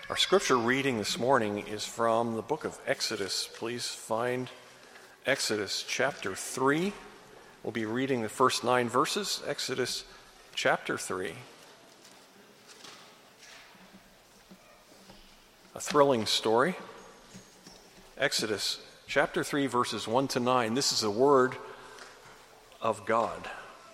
Our scripture reading this morning is from the book of Exodus. Please find Exodus chapter 3. We'll be reading the first 9 verses. Exodus chapter 3. A thrilling story. Exodus chapter 3, verses 1 to 9. This is the word of God.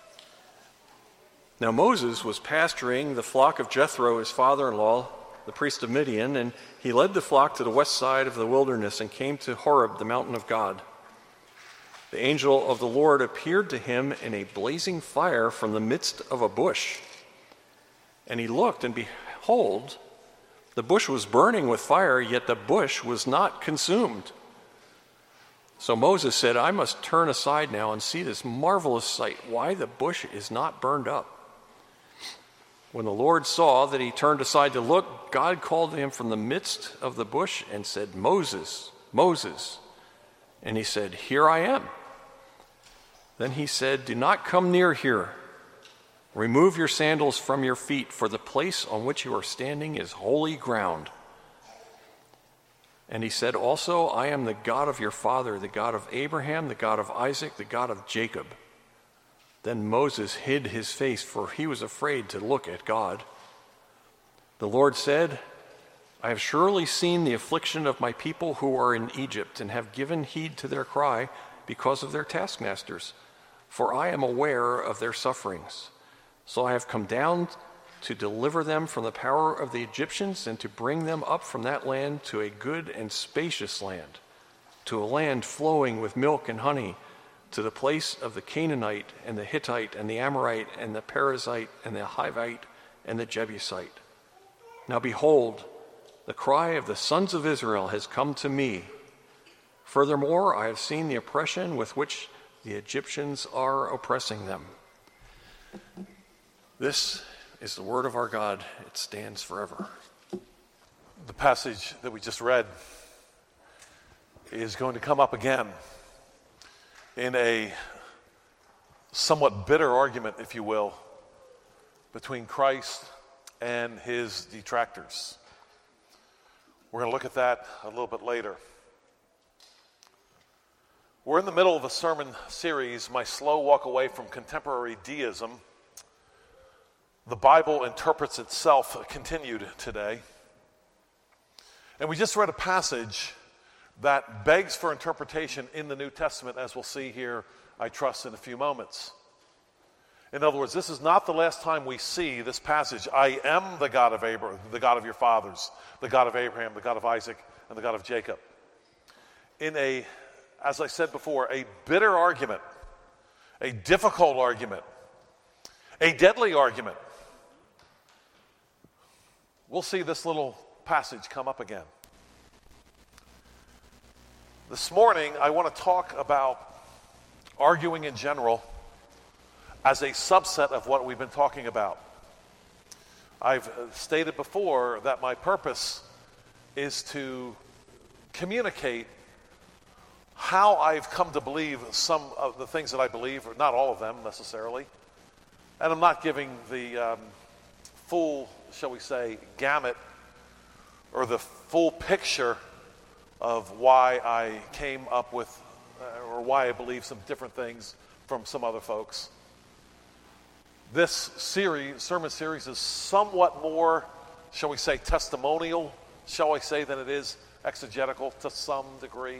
Now Moses was pasturing the flock of Jethro, his father-in-law, the priest of Midian, and he led the flock to the west side of the wilderness and came to Horeb, the mountain of God. The angel of the Lord appeared to him in a blazing fire from the midst of a bush. And he looked, and behold, the bush was burning with fire, yet the bush was not consumed. So Moses said, I must turn aside now and see this marvelous sight, why the bush is not burned up. When the Lord saw that he turned aside to look, God called to him from the midst of the bush and said, Moses, Moses. And he said, Here I am. Then he said, Do not come near here. Remove your sandals from your feet, for the place on which you are standing is holy ground. And he said also, I am the God of your father, the God of Abraham, the God of Isaac, the God of Jacob. Then Moses hid his face, for he was afraid to look at God. The Lord said, I have surely seen the affliction of my people who are in Egypt, and have given heed to their cry because of their taskmasters, for I am aware of their sufferings. So I have come down to deliver them from the power of the Egyptians, and to bring them up from that land to a good and spacious land, to a land flowing with milk and honey, to the place of the Canaanite and the Hittite and the Amorite and the Perizzite and the Hivite and the Jebusite. Now behold, the cry of the sons of Israel has come to me. Furthermore, I have seen the oppression with which the Egyptians are oppressing them. This is the word of our God. It stands forever. The passage that we just read is going to come up again in a somewhat bitter argument, if you will, between Christ and his detractors. We're going to look at that a little bit later. We're in the middle of a sermon series, My Slow Walk Away from Contemporary Deism. The Bible Interprets Itself continued today. And we just read a passage that begs for interpretation in the New Testament, as we'll see here, I trust, in a few moments. In other words, this is not the last time we see this passage. I am the God of Abraham, the God of your fathers, the God of Abraham, the God of Isaac, and the God of Jacob. In a, as I said before, a bitter argument, a difficult argument, a deadly argument. We'll see this little passage come up again. This morning, I want to talk about arguing in general as a subset of what we've been talking about. I've stated before that my purpose is to communicate how I've come to believe some of the things that I believe, or not all of them necessarily. And I'm not giving the full, shall we say, gamut or the full picture of why I came up with, or why I believe some different things from some other folks. This sermon series is somewhat more, shall we say, testimonial, shall I say, than it is exegetical to some degree.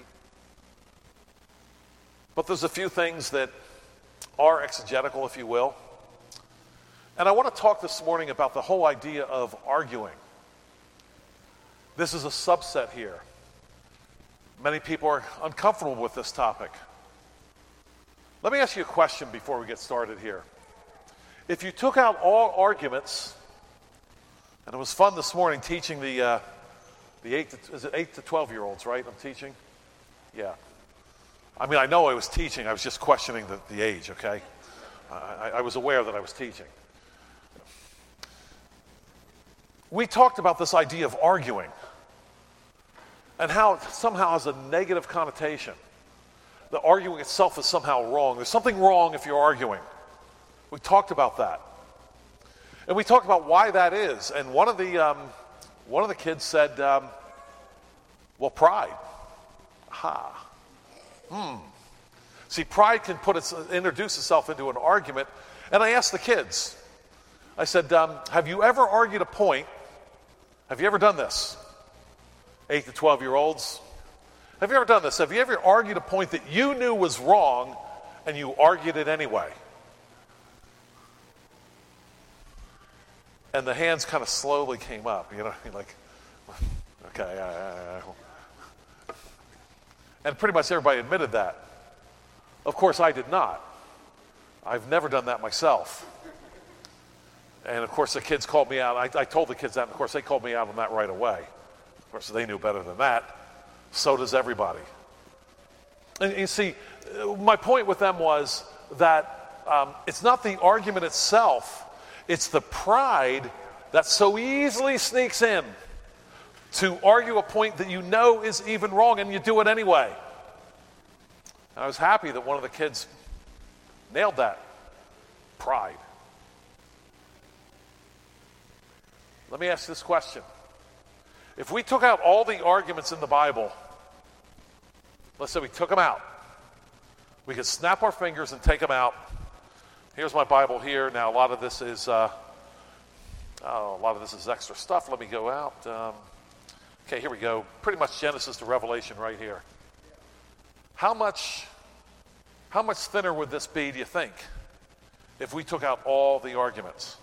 But there's a few things that are exegetical, if you will. And I want to talk this morning about the whole idea of arguing. This is a subset here. Many people are uncomfortable with this topic. Let me ask you a question before we get started here. If you took out all arguments, and it was fun this morning teaching the 8 to 12-year-olds, right? I'm teaching? Yeah. I mean, I know I was teaching. I was just questioning the age, okay? I was aware that I was teaching. We talked about this idea of arguing and how it somehow has a negative connotation. The arguing itself is somehow wrong. There's something wrong if you're arguing. We talked about that. And we talked about why that is. And one of the one of the kids said, well, pride. Aha. See, pride can introduce itself into an argument. And I asked the kids, I said, have you ever argued a point? Have you ever done this? 8 to 12-year-olds. Have you ever done this? Have you ever argued a point that you knew was wrong and you argued it anyway? And the hands kind of slowly came up, like, okay. And pretty much everybody admitted that. Of course, I did not. I've never done that myself. And of course, the kids called me out. I told the kids that, and of course, they called me out on that right away. Of course, they knew better than that. So does everybody. And you see, my point with them was that it's not the argument itself, it's the pride that so easily sneaks in to argue a point that you know is even wrong, and you do it anyway. I was happy that one of the kids nailed that. Pride. Let me ask this question. If we took out all the arguments in the Bible, let's say we took them out, we could snap our fingers and take them out. Here's my Bible here. Now, a lot of this is extra stuff. Let me go out. Okay, here we go. Pretty much Genesis to Revelation right here. How much thinner would this be, do you think, if we took out all the arguments?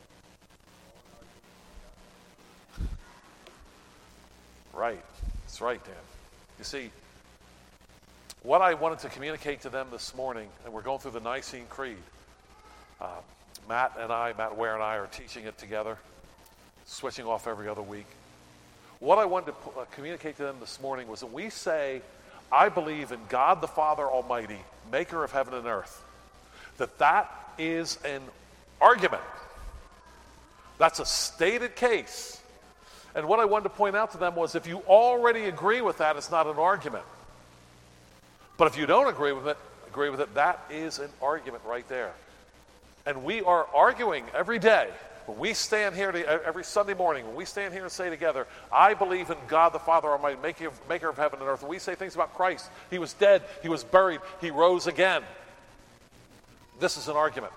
Right. That's right, Dan. You see, what I wanted to communicate to them this morning, and we're going through the Nicene Creed. Matt Ware and I are teaching it together, switching off every other week. What I wanted to communicate to them this morning was that we say, I believe in God the Father Almighty, maker of heaven and earth. That is an argument. That's a stated case. And what I wanted to point out to them was, if you already agree with that, it's not an argument. But if you don't agree with it, that is an argument right there. And we are arguing every day. When we stand here every Sunday morning, when we stand here and say together, I believe in God the Father Almighty, maker of heaven and earth, and we say things about Christ. He was dead, he was buried, he rose again. This is an argument.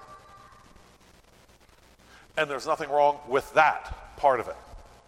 And there's nothing wrong with that part of it.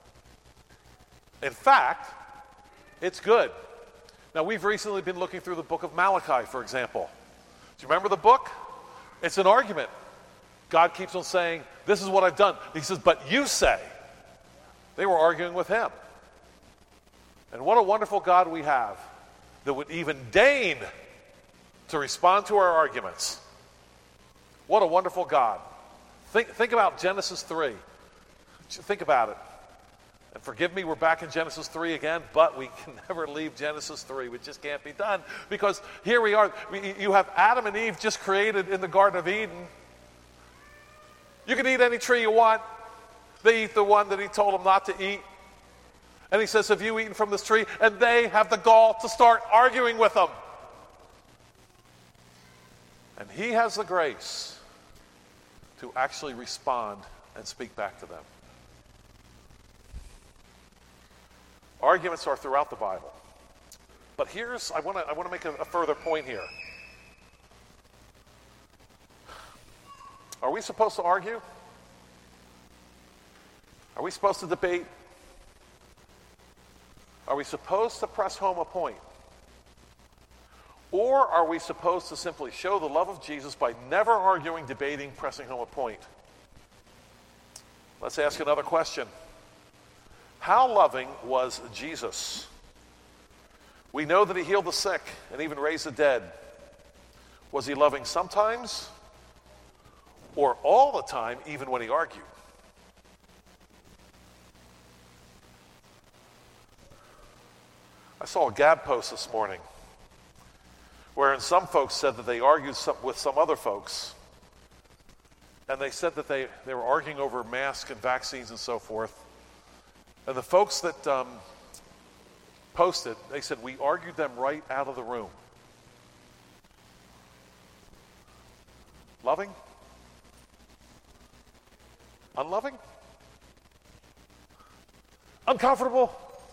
In fact, it's good. Now, we've recently been looking through the book of Malachi, for example. Do you remember the book? It's an argument. God keeps on saying, this is what I've done. He says, but you say. They were arguing with him. And what a wonderful God we have that would even deign to respond to our arguments. What a wonderful God. Think about Genesis 3. Think about it. And forgive me, we're back in Genesis 3 again, but we can never leave Genesis 3. It just can't be done, because here we are. You have Adam and Eve just created in the Garden of Eden. You can eat any tree you want. They eat the one that he told them not to eat. And he says, have you eaten from this tree? And they have the gall to start arguing with him. And he has the grace to actually respond and speak back to them. Arguments are throughout the Bible. But I want to make a further point here. Are we supposed to argue? Are we supposed to debate? Are we supposed to press home a point? Or are we supposed to simply show the love of Jesus by never arguing, debating, pressing home a point? Let's ask another question. How loving was Jesus? We know that he healed the sick and even raised the dead. Was he loving sometimes? Or all the time, even when he argued? I saw a Gab post this morning wherein some folks said that they argued with some other folks. And they said that they were arguing over masks and vaccines and so forth. And the folks that posted, they said, we argued them right out of the room. Loving? Unloving? Uncomfortable?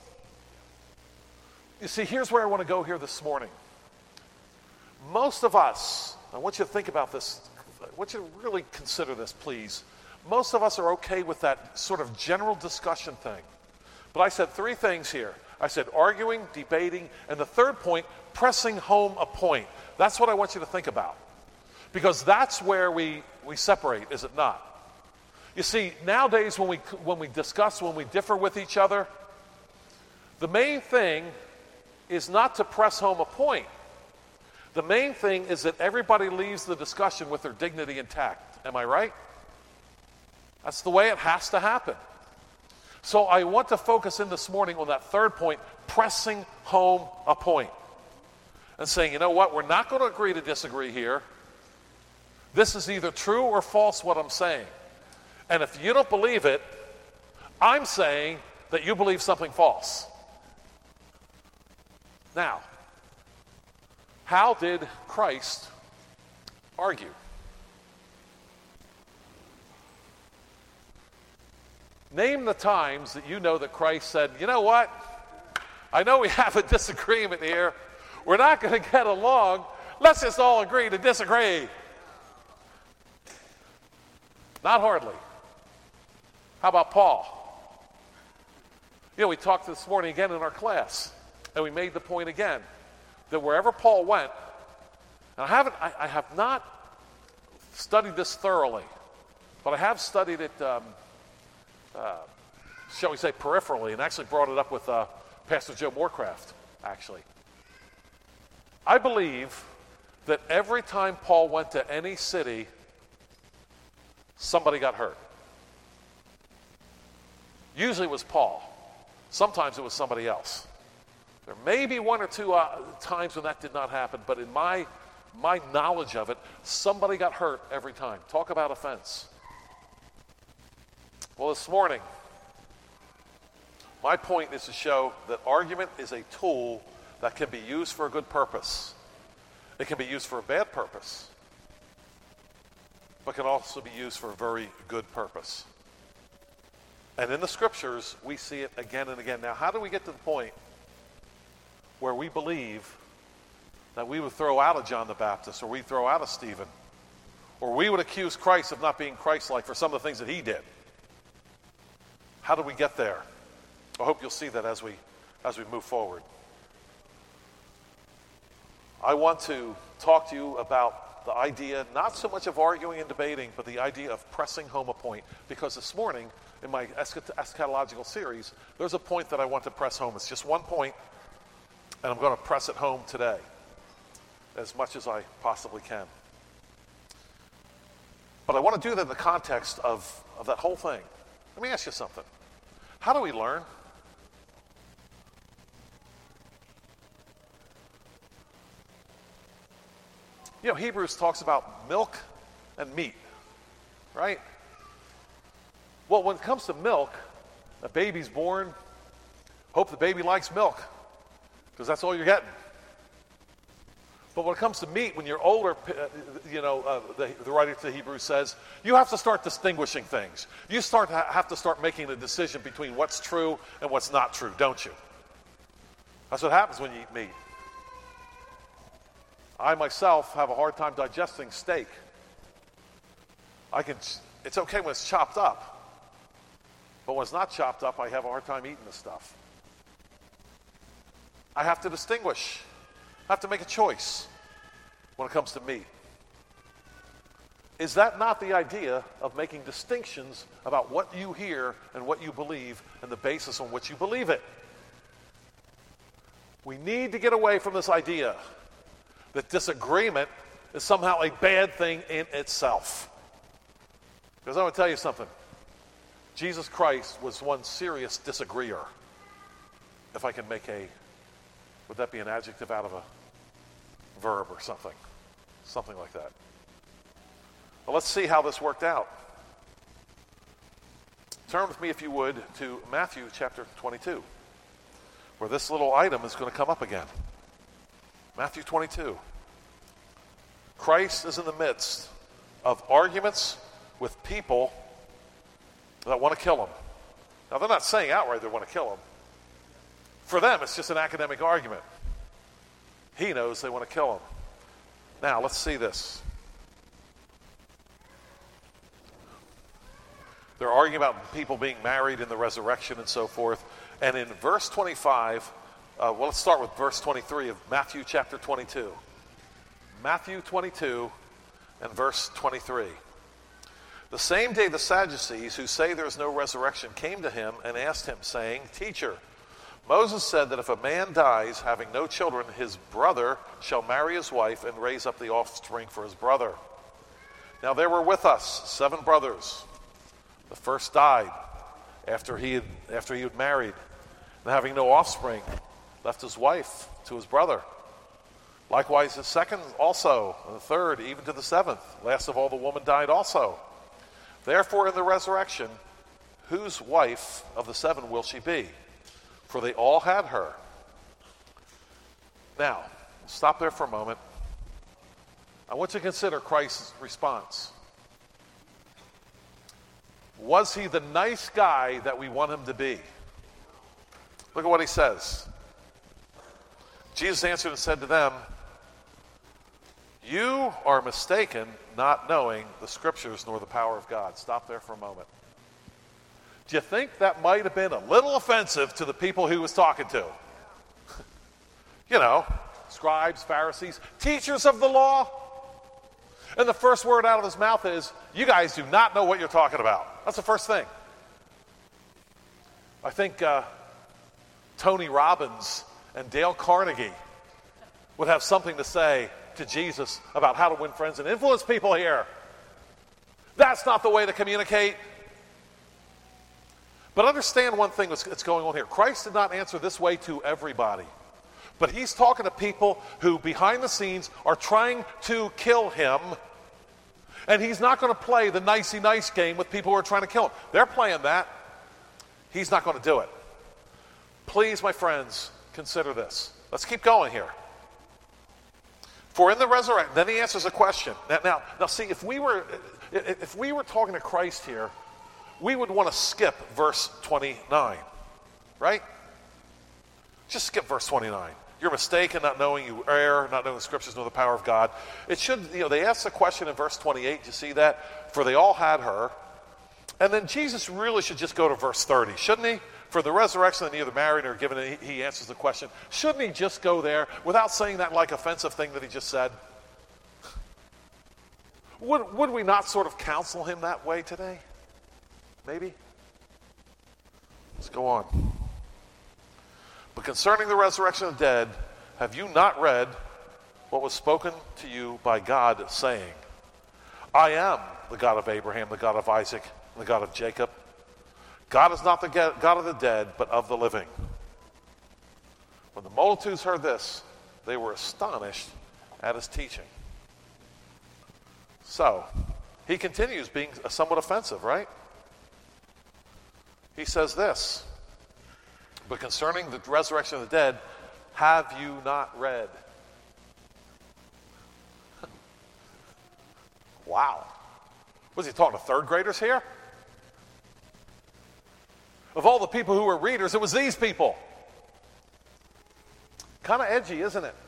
You see, here's where I want to go here this morning. Most of us, I want you to think about this. I want you to really consider this, please. Most of us are okay with that sort of general discussion thing. But I said three things here. I said arguing, debating, and the third point, pressing home a point. That's what I want you to think about. Because that's where we separate, is it not? You see, nowadays when we discuss, when we differ with each other, the main thing is not to press home a point. The main thing is that everybody leaves the discussion with their dignity intact. Am I right? That's the way it has to happen. So I want to focus in this morning on that third point, pressing home a point. And saying, you know what, we're not going to agree to disagree here. This is either true or false what I'm saying. And if you don't believe it, I'm saying that you believe something false. Now, how did Christ argue? Name the times that you know that Christ said, you know what? I know we have a disagreement here. We're not going to get along. Let's just all agree to disagree. Not hardly. How about Paul? You know, we talked this morning again in our class, and we made the point again that wherever Paul went, and I have not studied this thoroughly, but I have studied it, shall we say, peripherally, and actually brought it up with Pastor Joe Morecraft, actually. I believe that every time Paul went to any city, somebody got hurt. Usually it was Paul. Sometimes it was somebody else. There may be one or two times when that did not happen, but in my knowledge of it, somebody got hurt every time. Talk about offense. Well, this morning, my point is to show that argument is a tool that can be used for a good purpose. It can be used for a bad purpose, but can also be used for a very good purpose. And in the scriptures, we see it again and again. Now, how do we get to the point where we believe that we would throw out a John the Baptist, or we throw out a Stephen, or we would accuse Christ of not being Christ-like for some of the things that he did? How do we get there? I hope you'll see that as we move forward. I want to talk to you about the idea, not so much of arguing and debating, but the idea of pressing home a point. Because this morning, in my eschatological series, there's a point that I want to press home. It's just one point, and I'm going to press it home today as much as I possibly can. But I want to do that in the context of that whole thing. Let me ask you something. How do we learn? You know, Hebrews talks about milk and meat, right? Well, when it comes to milk, a baby's born, hope the baby likes milk, because that's all you're getting. But when it comes to meat, when you're older, the writer to Hebrews says, you have to start distinguishing things. You have to start making the decision between what's true and what's not true, don't you? That's what happens when you eat meat. I myself have a hard time digesting steak. It's okay when it's chopped up, but when it's not chopped up, I have a hard time eating the stuff. I have to distinguish. I have to make a choice when it comes to meat. Is that not the idea of making distinctions about what you hear and what you believe and the basis on which you believe it? We need to get away from this idea that disagreement is somehow a bad thing in itself. Because I'm going to tell you something. Jesus Christ was one serious disagreeer. If I can make would that be an adjective out of a verb or something? Something like that. Well, let's see how this worked out. Turn with me, if you would, to Matthew chapter 22, where this little item is going to come up again. Matthew 22. Christ is in the midst of arguments with people that want to kill him. Now, they're not saying outright they want to kill him. For them, it's just an academic argument. He knows they want to kill him. Now, let's see this. They're arguing about people being married in the resurrection and so forth. And in verse 25, let's start with verse 23 of Matthew chapter 22. Matthew 22 and verse 23. The same day the Sadducees, who say there is no resurrection, came to him and asked him, saying, Teacher, Moses said that if a man dies having no children, his brother shall marry his wife and raise up the offspring for his brother. Now there were with us 7 brothers. The first died after he had married, and having no offspring, left his wife to his brother. Likewise the second also, and the third, even to the 7th. Last of all, the woman died also. Therefore in the resurrection, whose wife of the 7 will she be? For they all had her. Now, stop there for a moment. I want you to consider Christ's response. Was he the nice guy that we want him to be? Look at what he says. Jesus answered and said to them, You are mistaken, not knowing the Scriptures nor the power of God. Stop there for a moment. Do you think that might have been a little offensive to the people he was talking to? You know, scribes, Pharisees, teachers of the law. And the first word out of his mouth is, you guys do not know what you're talking about. That's the first thing. I think Tony Robbins and Dale Carnegie would have something to say to Jesus about how to win friends and influence people here. That's not the way to communicate. But understand one thing that's going on here. Christ did not answer this way to everybody. But he's talking to people who, behind the scenes, are trying to kill him. And he's not going to play the nicey nice game with people who are trying to kill him. They're playing that. He's not going to do it. Please, my friends, consider this. Let's keep going here. For in the resurrection, then he answers a question. Now, see, if we were talking to Christ here, we would want to skip verse 29, right? Just skip verse 29. You're mistaken, not knowing you err, not knowing the Scriptures nor the power of God. It should, they ask the question in verse 28. You see that? For they all had her. And then Jesus really should just go to verse 30, shouldn't he? For the resurrection, and either married or given, he answers the question. Shouldn't he just go there without saying that like offensive thing that he just said? Would we not sort of counsel him that way today? Maybe? Let's go on. But concerning the resurrection of the dead, have you not read what was spoken to you by God, saying, I am the God of Abraham, the God of Isaac, and the God of Jacob. God is not the God of the dead, but of the living. When the multitudes heard this, they were astonished at his teaching. So, he continues being somewhat offensive, right? He says this, but concerning the resurrection of the dead, have you not read? Wow. Was he talking to third graders here? Of all the people who were readers, it was these people. Kind of edgy, isn't it?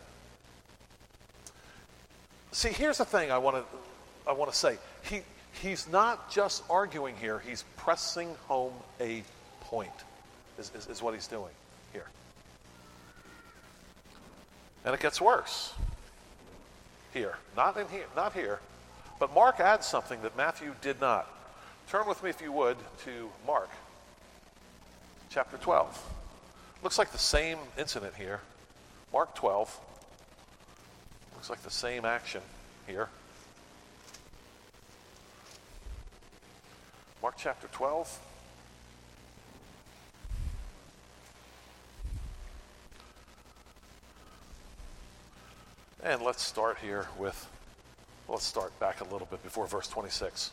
See, here's the thing I want to say. He's not just arguing here, he's pressing home a point, is what he's doing here. And it gets worse here. Not here. But Mark adds something that Matthew did not. Turn with me, if you would, to Mark chapter 12. Looks like the same incident here. Mark 12. Looks like the same action here. Mark chapter 12. And let's start back a little bit before verse 26.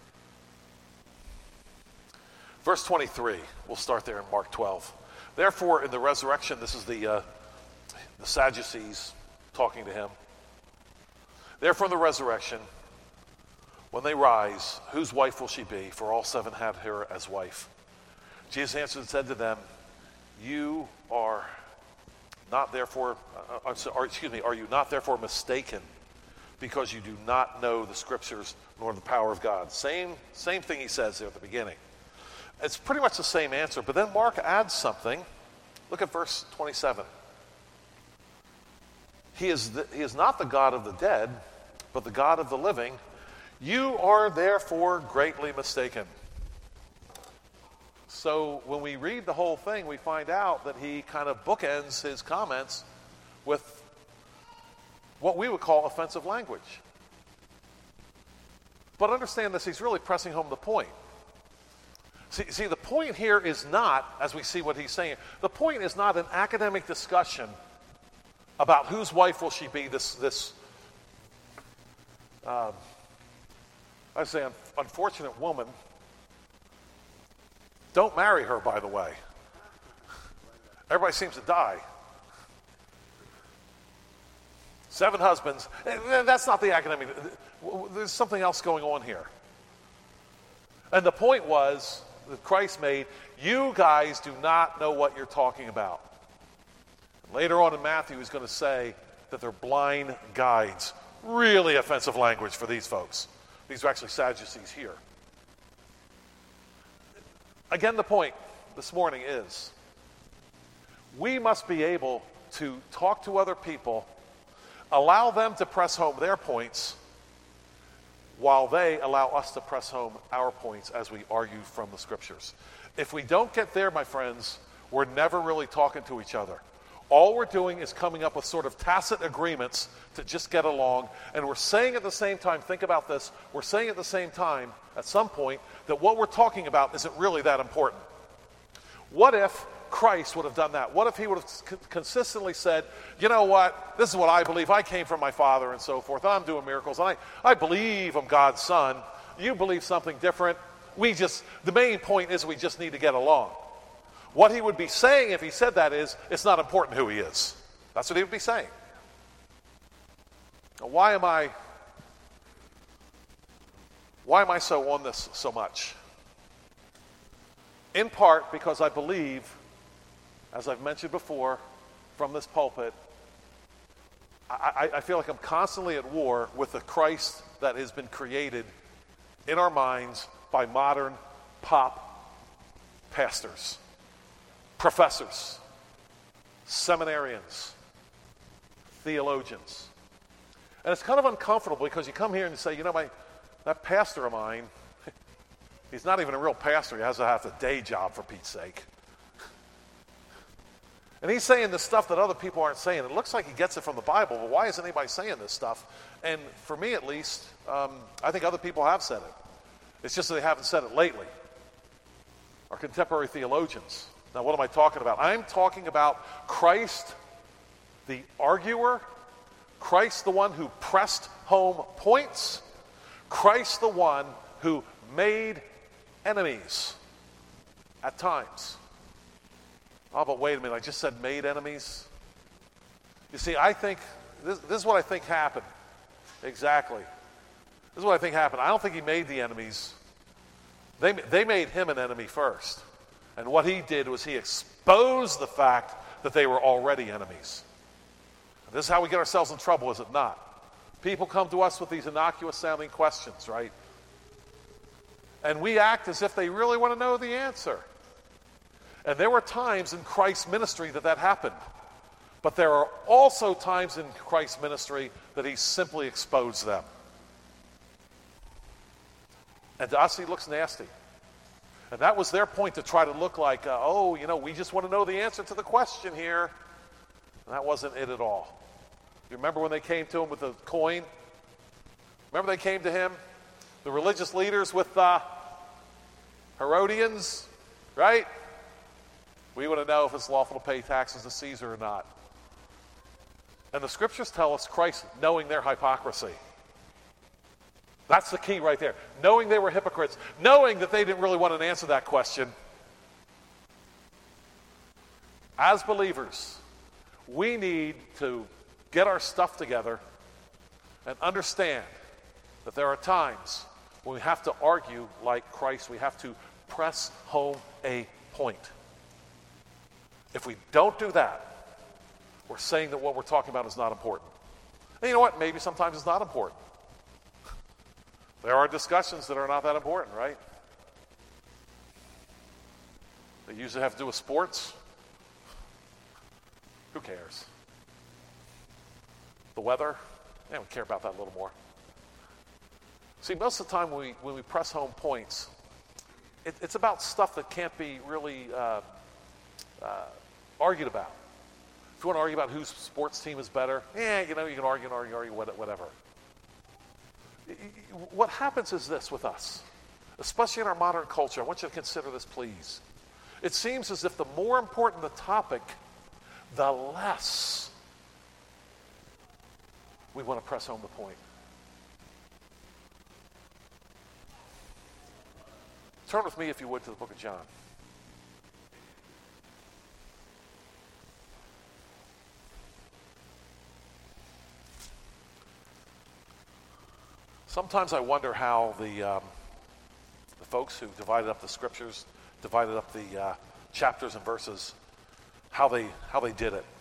Verse 23, we'll start there in Mark 12. Therefore, in the resurrection, this is the Sadducees talking to him. Therefore, in the resurrection, when they rise, whose wife will she be? For all 7 had her as wife. Jesus answered and said to them, you are not therefore, are you not therefore mistaken, because you do not know the scriptures nor the power of God? Same thing he says there at the beginning. It's pretty much the same answer, but then Mark adds something. Look at verse 27. He is not the God of the dead, but the God of the living. You are therefore greatly mistaken. So when we read the whole thing, we find out that he kind of bookends his comments with what we would call offensive language. But understand this, he's really pressing home the point. See, the point here is not, as we see what he's saying, the point is not an academic discussion about whose wife will she be, unfortunate woman. Don't marry her, by the way. Everybody seems to die. 7 husbands. That's not the academic. There's something else going on here. And the point was that Christ made, you guys do not know what you're talking about. Later on in Matthew, he's going to say that they're blind guides. Really offensive language for these folks. These are actually Sadducees here. Again, the point this morning is we must be able to talk to other people, allow them to press home their points, while they allow us to press home our points as we argue from the scriptures. If we don't get there, my friends, we're never really talking to each other. All we're doing is coming up with sort of tacit agreements to just get along, and we're saying at the same time, think about this, we're saying at the same time, at some point, that what we're talking about isn't really that important. What if Christ would have done that? What if he would have consistently said, you know what, this is what I believe, I came from my Father and so forth, and I'm doing miracles, and I believe I'm God's son, you believe something different, the main point is we just need to get along. What he would be saying if he said that is, it's not important who he is. That's what he would be saying. Now, why am I so on this so much? In part because I believe, as I've mentioned before from this pulpit, I feel like I'm constantly at war with the Christ that has been created in our minds by modern pop pastors, professors, seminarians, theologians. And it's kind of uncomfortable because you come here and you say, you know, that pastor of mine, he's not even a real pastor. He has to have a day job, for Pete's sake. And he's saying this stuff that other people aren't saying. It looks like he gets it from the Bible, but why isn't anybody saying this stuff? And for me, at least, I think other people have said it. It's just that they haven't said it lately. Our contemporary theologians. Now, what am I talking about? I'm talking about Christ, the arguer, Christ, the one who pressed home points, Christ, the one who made enemies at times. Oh, but wait a minute, I just said made enemies. You see, I think, this is what I think happened. Exactly. This is what I think happened. I don't think he made the enemies. They made him an enemy first. And what he did was he exposed the fact that they were already enemies. And this is how we get ourselves in trouble, is it not? People come to us with these innocuous sounding questions, right? And we act as if they really want to know the answer. And there were times in Christ's ministry that happened. But there are also times in Christ's ministry that he simply exposed them. And to us, he looks nasty. And that was their point, to try to look like, we just want to know the answer to the question here. And that wasn't it at all. You remember when they came to him with the coin? Remember they came to him? The religious leaders with Herodians, right? We want to know if it's lawful to pay taxes to Caesar or not. And the scriptures tell us Christ knowing their hypocrisy. That's the key right there. Knowing they were hypocrites. Knowing that they didn't really want to answer that question. As believers, we need to get our stuff together and understand that there are times when we have to argue like Christ. We have to press home a point. If we don't do that, we're saying that what we're talking about is not important. And you know what? Maybe sometimes it's not important. There are discussions that are not that important, right? They usually have to do with sports. Who cares? The weather? Yeah, we care about that a little more. See, most of the time when we press home points, it's about stuff that can't be really argued about. If you want to argue about whose sports team is better, you can argue, whatever. What happens is this with us, especially in our modern culture. I want you to consider this, please. It seems as if the more important the topic, the less we want to press home the point. Turn with me, if you would, to the book of John. Sometimes I wonder how the folks who divided up the scriptures, divided up the chapters and verses, how they did it.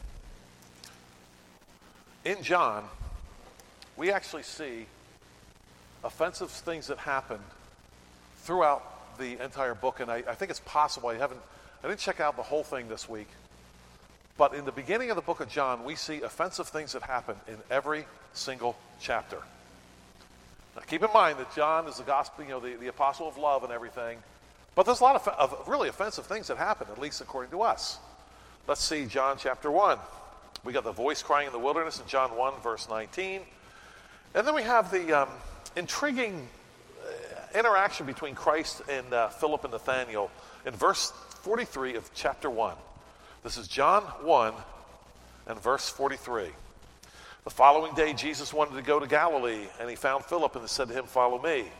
In John, we actually see offensive things that happened throughout the entire book, and I think it's possible. I didn't check out the whole thing this week, but in the beginning of the book of John, we see offensive things that happen in every single chapter. Now, keep in mind that John is the gospel, the apostle of love and everything, but there's a lot of really offensive things that happen, at least according to us. Let's see John chapter 1. We got the voice crying in the wilderness in John 1, verse 19. And then we have the intriguing interaction between Christ and Philip and Nathanael in verse 43 of chapter 1. This is John 1 and verse 43. The following day, Jesus wanted to go to Galilee, and he found Philip and said to him, "Follow me."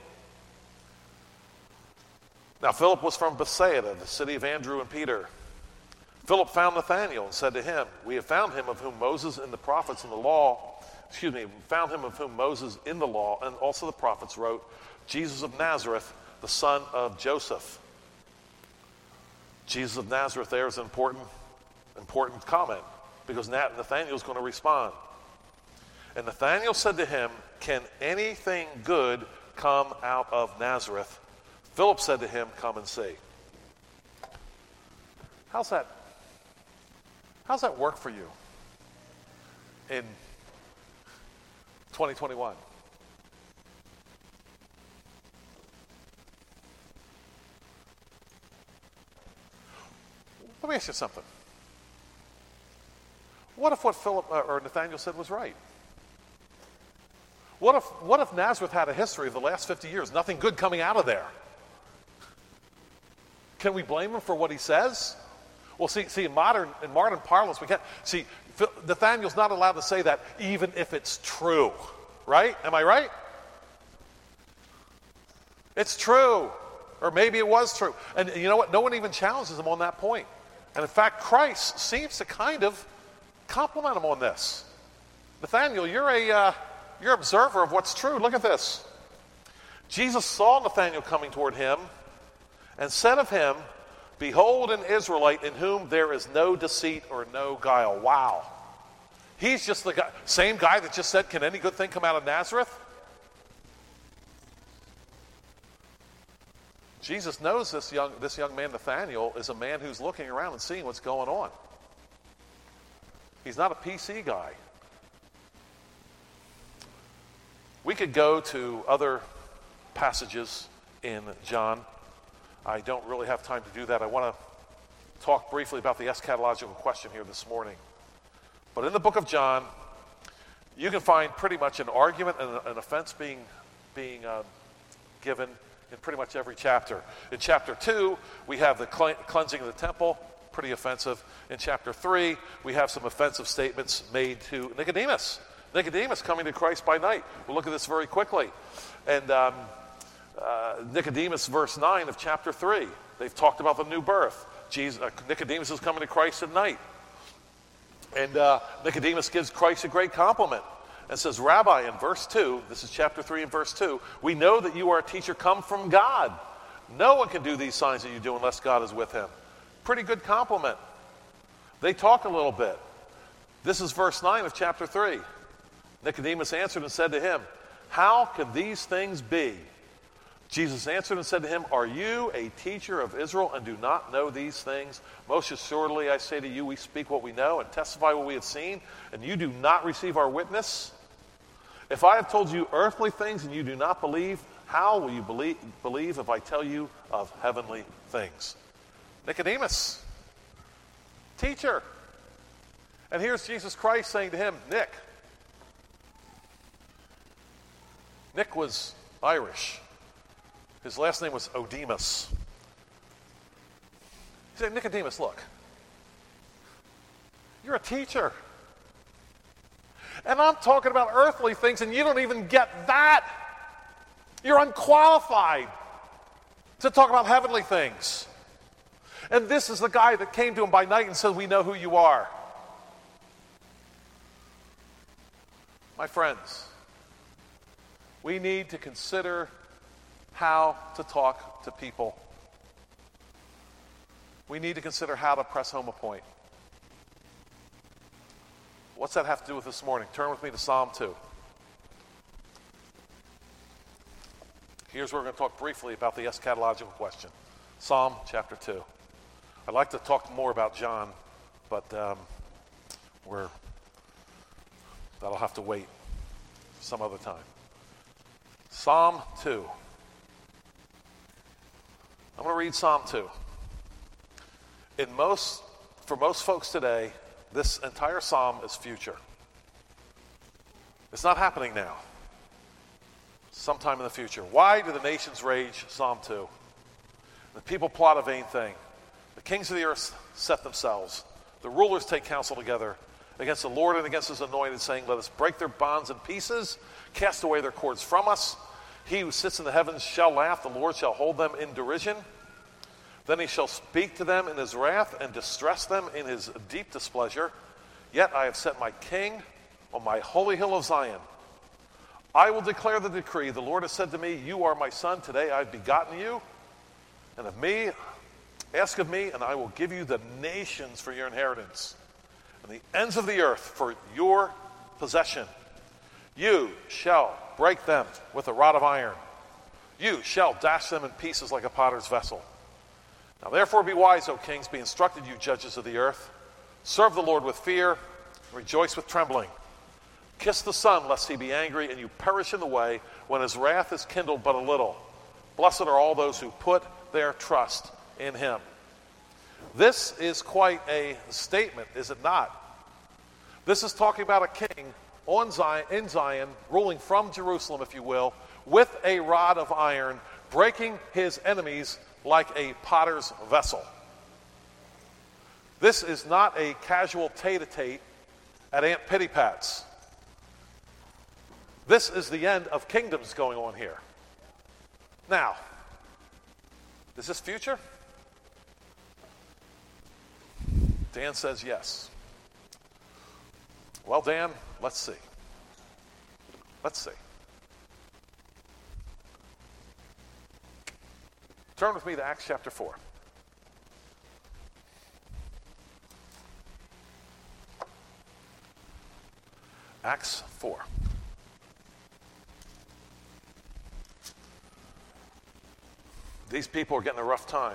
Now, Philip was from Bethsaida, the city of Andrew and Peter. Philip found Nathanael and said to him, "We have found him of whom Moses and the prophets in the law, found him of whom Moses in the law and also the prophets wrote, Jesus of Nazareth, the son of Joseph." Jesus of Nazareth there is an important comment, because Nathanael is going to respond. And Nathanael said to him, "Can anything good come out of Nazareth?" Philip said to him, "Come and see." How's that work for you in 2021? Let me ask you something. What if what Philip or Nathanael said was right? What if Nazareth had a history of the last 50 years, nothing good coming out of there? Can we blame him for what he says? Well, see, in modern parlance, we can't. See, Nathanael's not allowed to say that, even if it's true, right? Am I right? It's true, or maybe it was true, and you know what? No one even challenges him on that point. And in fact, Christ seems to kind of compliment him on this. Nathanael, you're an observer of what's true. Look at this. Jesus saw Nathanael coming toward him and said of him, "Behold an Israelite in whom there is no deceit or no guile." Wow. He's just the guy, same guy that just said, "Can any good thing come out of Nazareth?" Jesus knows this young man Nathanael is a man who's looking around and seeing what's going on. He's not a PC guy. We could go to other passages in John. I don't really have time to do that. I want to talk briefly about the eschatological question here this morning. But in the book of John, you can find pretty much an argument and an offense being given in pretty much every chapter. In chapter 2, we have the cleansing of the temple, pretty offensive. In chapter 3, we have some offensive statements made to Nicodemus. Nicodemus coming to Christ by night. We'll look at this very quickly. And Nicodemus, verse 9 of chapter 3. They've talked about the new birth. Nicodemus is coming to Christ at night. And Nicodemus gives Christ a great compliment and says, "Rabbi," in verse 2, this is chapter 3 and verse 2, "we know that you are a teacher come from God. No one can do these signs that you do unless God is with him." pretty good compliment. They talk a little bit. This is verse 9 of chapter 3. Nicodemus answered and said to him, "How can these things be?" Jesus answered and said to him, "Are you a teacher of Israel and do not know these things? Most assuredly I say to you, we speak what we know and testify what we have seen, and you do not receive our witness. If I have told you earthly things and you do not believe, how will you believe if I tell you of heavenly things?" Nicodemus, teacher. And here's Jesus Christ saying to him, Nick was Irish. His last name was Odemus. He said, "Nicodemus, look, you're a teacher. And I'm talking about earthly things, and you don't even get that. You're unqualified to talk about heavenly things." And this is the guy that came to him by night and said, "We know who you are." My friends, we need to consider how to talk to people. We need to consider how to press home a point. What's that have to do with this morning? Turn with me to Psalm 2. Here's where we're going to talk briefly about the eschatological question. Psalm chapter 2. I'd like to talk more about John, but that'll have to wait some other time. Psalm 2. I'm going to read Psalm 2. For most folks today, this entire psalm is future. It's not happening now. Sometime in the future. Why do the nations rage? Psalm 2. The people plot a vain thing. The kings of the earth set themselves. The rulers take counsel together against the Lord and against his anointed, saying, "Let us break their bonds in pieces, cast away their cords from us. He who sits in the heavens shall laugh, the Lord shall hold them in derision. Then he shall speak to them in his wrath and distress them in his deep displeasure. Yet I have set my king on my holy hill of Zion. I will declare the decree. The Lord has said to me, you are my son. Today I have begotten you. And of me, ask of me, and I will give you the nations for your inheritance, and the ends of the earth for your possession. You shall break them with a rod of iron. You shall dash them in pieces like a potter's vessel. Now therefore be wise, O kings, be instructed, you judges of the earth. Serve the Lord with fear, rejoice with trembling. Kiss the Son, lest he be angry, and you perish in the way, when his wrath is kindled but a little. Blessed are all those who put their trust in him. This is quite a statement, is it not? This is talking about a king in Zion, ruling from Jerusalem, if you will, with a rod of iron, breaking his enemies like a potter's vessel. This is not a casual tete-a-tete at Aunt Pitty-Pat's. This is the end of kingdoms going on here. Now, is this future? Dan says yes. Well, Dan, let's see. Let's see. Turn with me to Acts chapter 4. Acts 4. These people are getting a rough time.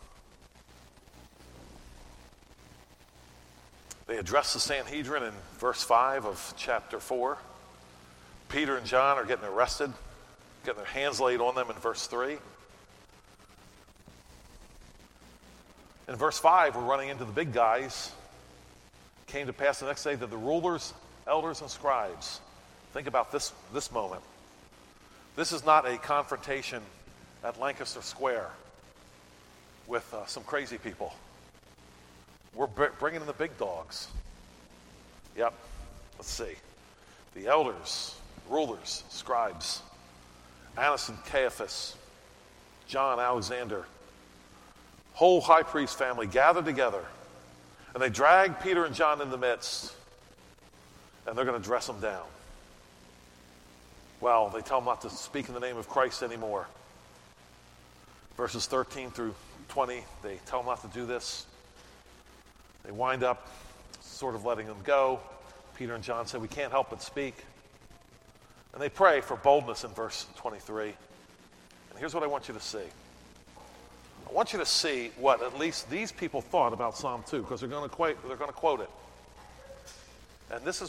They address the Sanhedrin in verse 5 of chapter 4. Peter and John are getting arrested, getting their hands laid on them in verse 3. In verse 5, we're running into the big guys. It came to pass the next day that the rulers, elders, and scribes. Think about this moment. This is not a confrontation at Lancaster Square with some crazy people. We're bringing in the big dogs. Yep. Let's see. The elders, rulers, scribes, Annas and Caiaphas, John, Alexander, whole high priest family gathered together, and they drag Peter and John in the midst, and they're going to dress them down. Well, they tell them not to speak in the name of Christ anymore. Verses 13 through 20, they tell them not to do this. They wind up sort of letting them go. Peter and John say, we can't help but speak. And they pray for boldness in verse 23. And here's what I want you to see. I want you to see what at least these people thought about Psalm 2, because they're going to quote it. And this is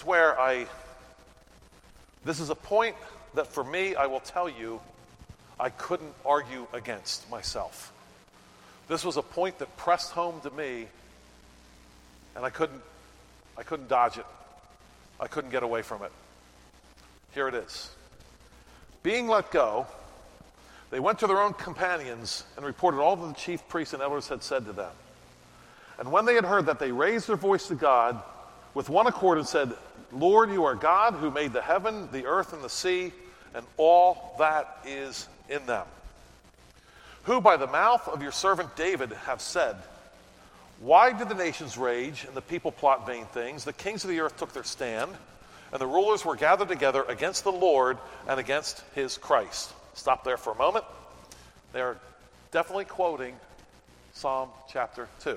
this is a point that for me, I will tell you, I couldn't argue against myself. This was a point that pressed home to me, and I couldn't dodge it. I couldn't get away from it. Here it is. Being let go, they went to their own companions and reported all that the chief priests and elders had said to them. And when they had heard that, they raised their voice to God with one accord and said, Lord, you are God who made the heaven, the earth, and the sea, and all that is in them. Who by the mouth of your servant David have said, why did the nations rage and the people plot vain things? The kings of the earth took their stand, and the rulers were gathered together against the Lord and against his Christ. Stop there for a moment. They are definitely quoting Psalm chapter 2.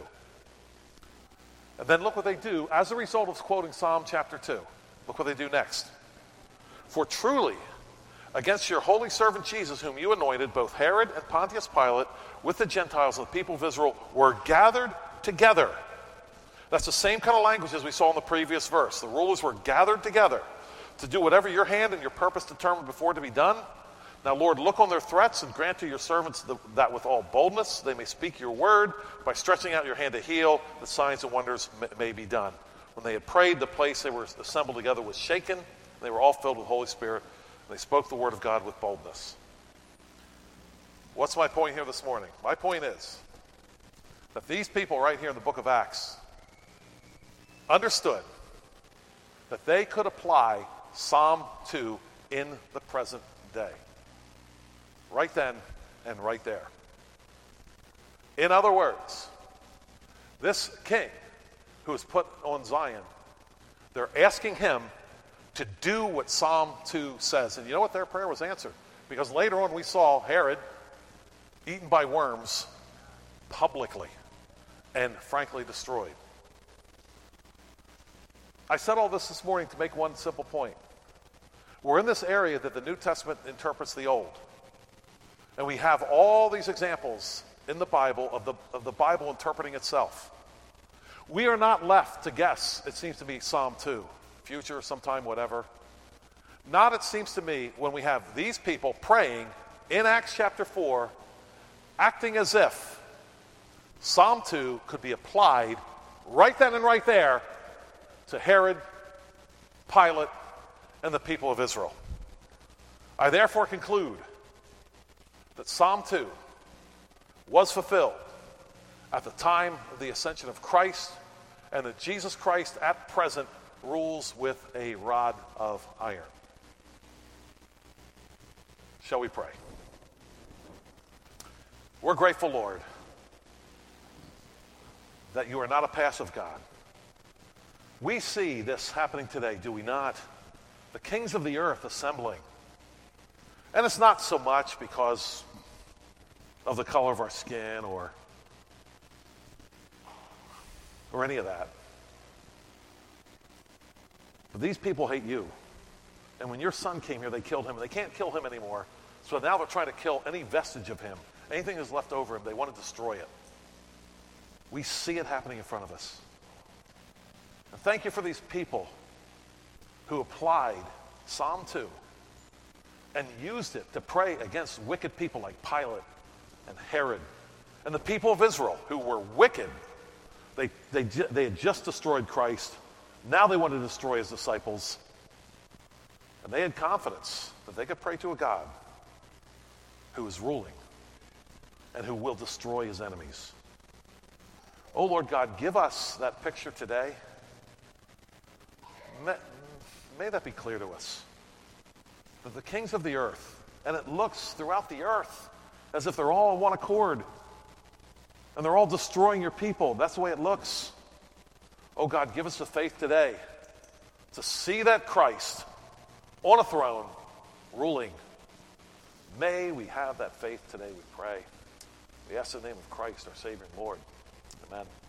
And then look what they do as a result of quoting Psalm chapter 2. Look what they do next. For truly, against your holy servant Jesus, whom you anointed, both Herod and Pontius Pilate, with the Gentiles and the people of Israel, were gathered together. That's the same kind of language as we saw in the previous verse. The rulers were gathered together to do whatever your hand and your purpose determined before to be done. Now, Lord, look on their threats and grant to your servants that with all boldness they may speak your word by stretching out your hand to heal, that signs and wonders may be done. When they had prayed, the place they were assembled together was shaken. They were all filled with the Holy Spirit. And they spoke the word of God with boldness. What's my point here this morning? My point is that these people right here in the book of Acts understood that they could apply Psalm 2 in the present day. Right then and right there. In other words, this king who is put on Zion, they're asking him to do what Psalm 2 says. And you know what? Their prayer was answered. Because later on we saw Herod eaten by worms publicly and frankly destroyed. I said all this morning to make one simple point. We're in this area that the New Testament interprets the Old. And we have all these examples in the Bible of the Bible interpreting itself. We are not left to guess, it seems to me, Psalm 2, future, sometime, whatever. Not, it seems to me, when we have these people praying in Acts chapter 4, acting as if Psalm 2 could be applied right then and right there to Herod, Pilate, and the people of Israel. I therefore conclude that Psalm 2 was fulfilled at the time of the ascension of Christ, and that Jesus Christ at present rules with a rod of iron. Shall we pray? We're grateful, Lord, that you are not a passive God. We see this happening today, do we not? The kings of the earth assembling. And it's not so much because of the color of our skin or any of that. But these people hate you. And when your son came here, they killed him. And they can't kill him anymore. So now they're trying to kill any vestige of him. Anything that's left over him, they want to destroy it. We see it happening in front of us. And thank you for these people who applied Psalm 2 and used it to pray against wicked people like Pilate and Herod and the people of Israel who were wicked. They had just destroyed Christ. Now they wanted to destroy his disciples. And they had confidence that they could pray to a God who is ruling and who will destroy his enemies. Oh, Lord God, give us that picture today. May that be clear to us. That the kings of the earth, and it looks throughout the earth as if they're all on one accord, and they're all destroying your people. That's the way it looks. Oh God, give us the faith today to see that Christ on a throne ruling. May we have that faith today, we pray. We ask in the name of Christ, our Savior and Lord. Amen.